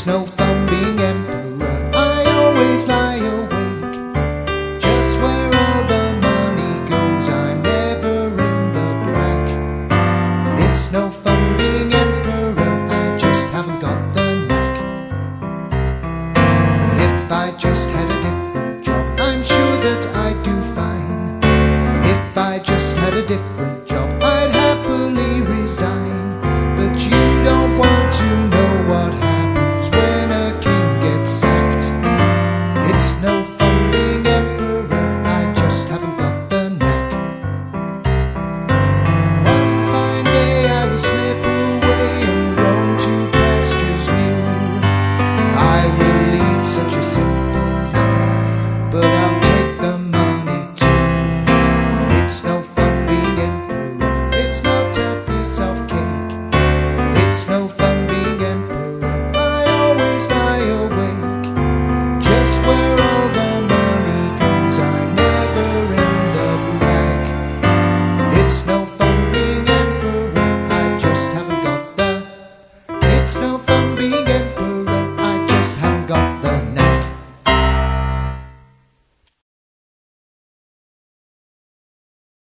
no fun being emperor. I always lie awake, just where all the money goes. I'm never in the black. It's no fun being emperor, I just haven't got the knack. If I just had a different job, I'm sure that I'd do fine. If I just had a different